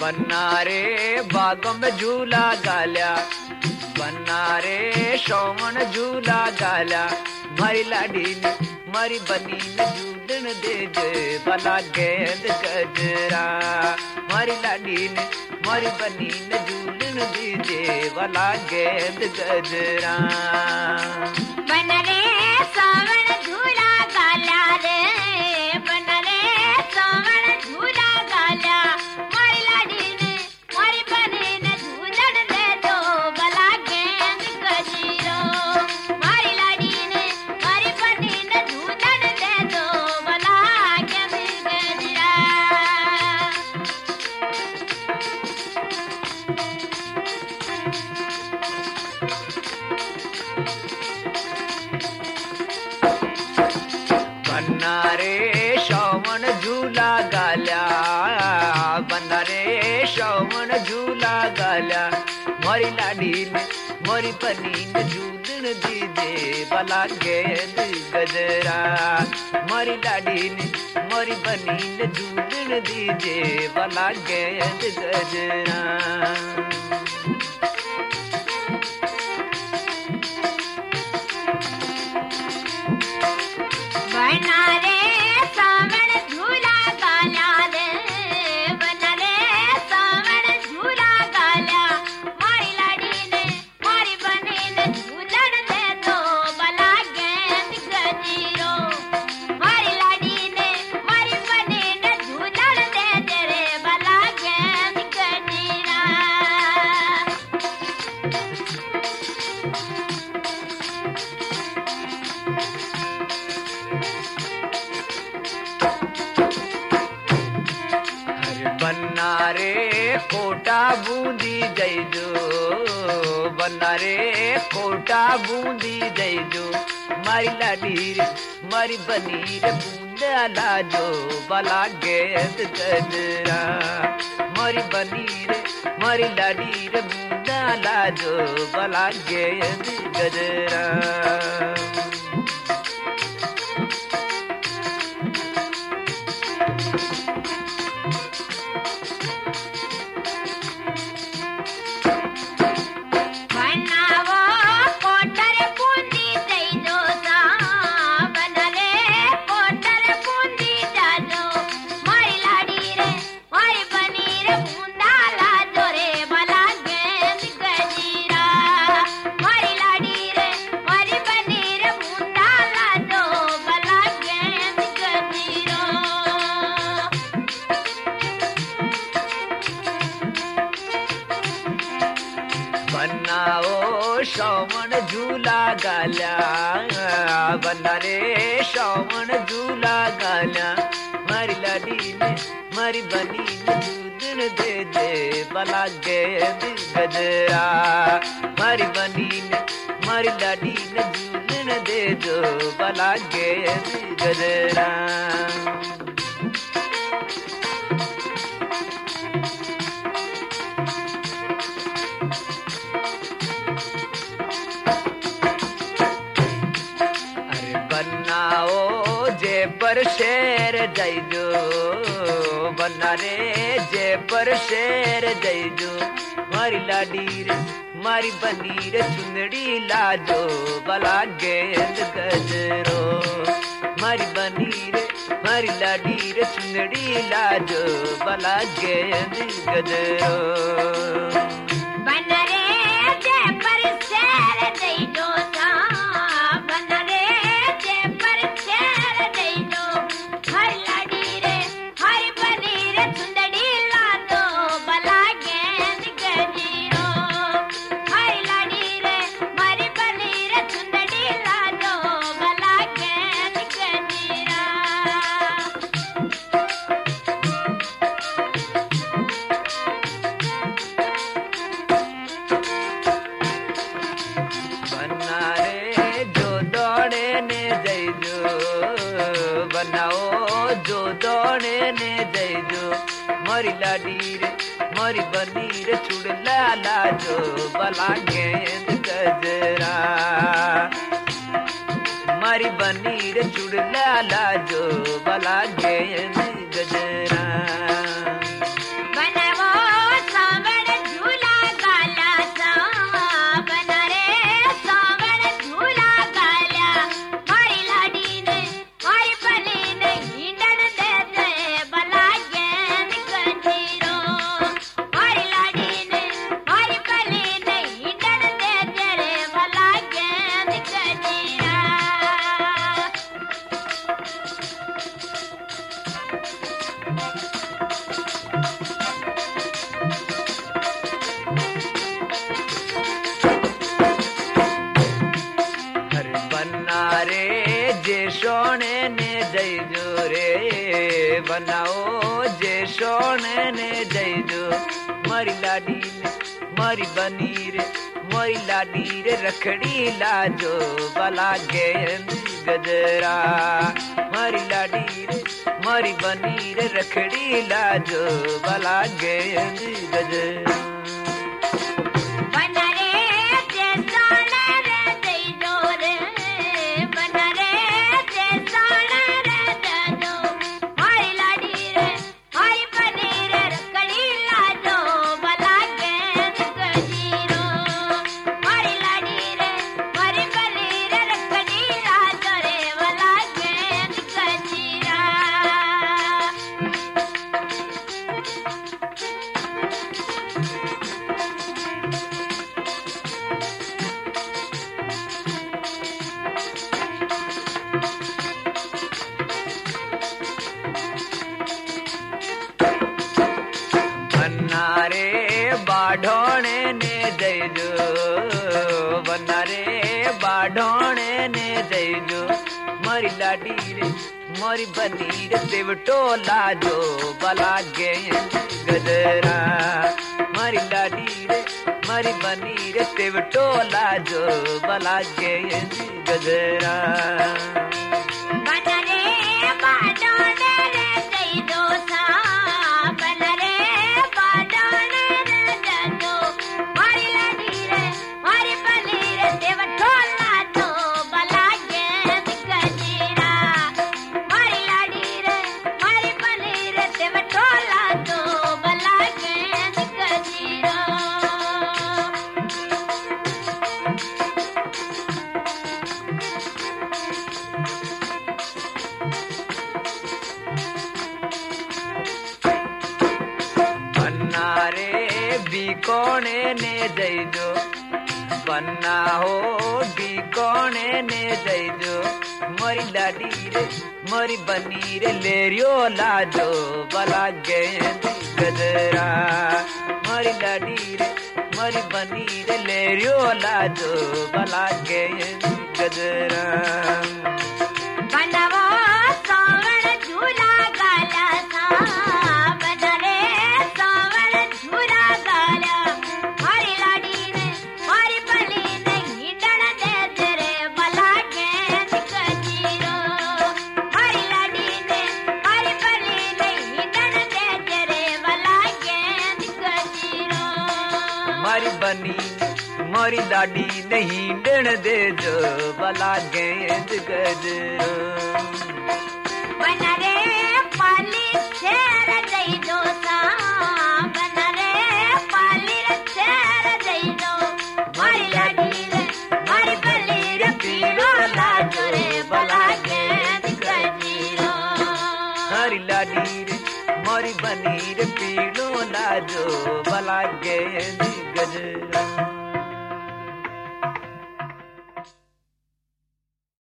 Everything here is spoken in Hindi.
बन्ना रे बागों में झूला गाल्या, बन्ना रे शोमन झूला गाल्या, मारी लाडी ने मारी बनी ने झूलन दे जे भला गेंद गजरा, मारी लाडी ने मारी बनी ने झूलन दे जे भला गेंद गजरा। बन्ना रे शोमन झूला गाल्या रे, बन्ना रे शोमन झूला गाल्या, मारी लाडी ने मारी बनी ने झूलन दे दो भला गेंद गजरो, मारी लाडी ने मारी बनी ने झूलन दे दो भला गेंद गजरा। बन्ना रे शोमन झूला गाल्या, बन्ना रे शोमन झूला गाल्या, मारी लाडी ने मारी बनी ने झूलन दीजे भला गेंद गजरा, मारी लाडी ने मारी बनी ने झूलन दीजे भला गेंद गजरा। बन्ना रे शोमन झूला गाल्या रे, बन्ना रे शोमन झूला गाल्या, मारी लाडी ने मारी बनी ने झूलन दे दो भला गेंद गजरो, मारी लाडी ने मारी बनी ने झूलन दे दे रे भला गेंद गजरा। बन्ना रे कोटा बूंदी जैजो, बन्ना रे कोटा बूंदी जैजो, मारी लाडी रे मारी बनी रे बूंदा लाजो भला गेंद गजरा, मारी बनी रे मारी लाडी रे बूंदा लाजो भला गेंद गजरा। बन्ना वो कोटर बूंदी जैजो सा, बन्ना रे कोटर बूंदी जाजो, मारी लाडी रे मारी बनी रे बूंदा लाजो रे भला गेंद गजरा, मारी लाडी रे मारी बनी रे बूंदा लाजो भला गेंद गजरो। बन्ना ओ शोमन झूला गाल्या, बन्ना रे शोमन झूला गाल्या, मारी लाडी ने मारी बनी ने झूलन दे दे भला गेंद गजरा, मारी बनी ने मारी लाडी ने झूलन दे दो भला गेंद गजरा। बन्ना ओ जे पर शेर जैजो, बन्ना रे जे पर शेर जैजो, मारी लाडी रे मारी बनी रे चुंदड़ी लाजो भला गेंद गजरो, मारी बनी रे मारी लाडी रे चुंदड़ी लाजो भला गेंद गजरो। बन्ना रे जे पर शेर जैजो सा, बन्ना रे जे पर शेर जैजो, मारी लाडी रे मारी बनी रे चुंदड़ी लाजो भला गेंद गजरो, मारी लाडी रे मारी बनी रे चुंदड़ी लाजो भला गेंद गजरा। बन्ना रे जो दौड़े ने जैजो, बनाओ जो दौड़े ने जैजो, मारी लाडी रे मारी बनी रे चुड़ला लाजो भला गेंद गजरा, मारी बनी रे चुड़ला लाजो भला गेंद गजरा। बनावो मारी लाडी ने मारी बनी रे मोरी लाडी रे रखड़ी लाजो बला गेंद गजरा मारी लाडी रे मारी बनी रे रखड़ी लाजो बला गेंद गजरा बाढ़ोणे ने जैजो बनारे बाढ़ोणे ने जैजो मारी लाडी रे मारी बनी रे देवटो लाजो बला गेंद गजरा मारी लाडी रे मारी बनी रे देवटो लाजो बला गेंद गजरा कोने ने जैजो बन्ना हो डी कोने ने जैजो मोरी लाडी रे मोरी बनी रे लेरियो लाजो बला गेंद गजरा मोरी लाडी रे मोरी बनी रे लेरियो लाजो बला गेंद गजरा मारी बनी मारी लाडी नहीं डण दे जो बला गेंद गजरा बनरे पाली शेर दई दो सा बनरे पाली शेर दई दो मारी लाडी रे मारी बली रे पीरो लाजो रे बला गेंद गजरा मारी लाडी रे मारी बनी रे पीरो लाजो बला गेंद गजरा